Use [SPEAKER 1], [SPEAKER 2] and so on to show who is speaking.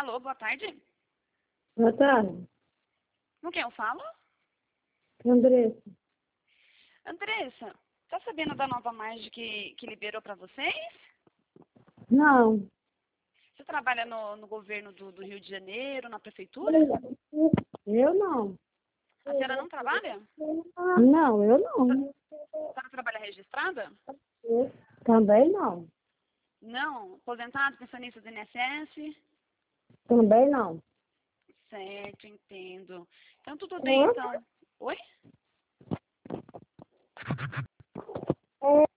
[SPEAKER 1] Alô, boa tarde.
[SPEAKER 2] Boa tarde,
[SPEAKER 1] Com quem eu falo?
[SPEAKER 2] Andressa.
[SPEAKER 1] Andressa, tá sabendo da nova margem que liberou para vocês?
[SPEAKER 2] Não,
[SPEAKER 1] Você trabalha no governo do Rio de Janeiro, na prefeitura?
[SPEAKER 2] eu não.
[SPEAKER 1] A senhora não trabalha?
[SPEAKER 2] Não, eu não.
[SPEAKER 1] A senhora trabalha registrada?
[SPEAKER 2] Também não.
[SPEAKER 1] Não. Aposentado, pensionista do INSS?
[SPEAKER 2] Também não.
[SPEAKER 1] Certo, entendo. Então tudo bem, então. Oi?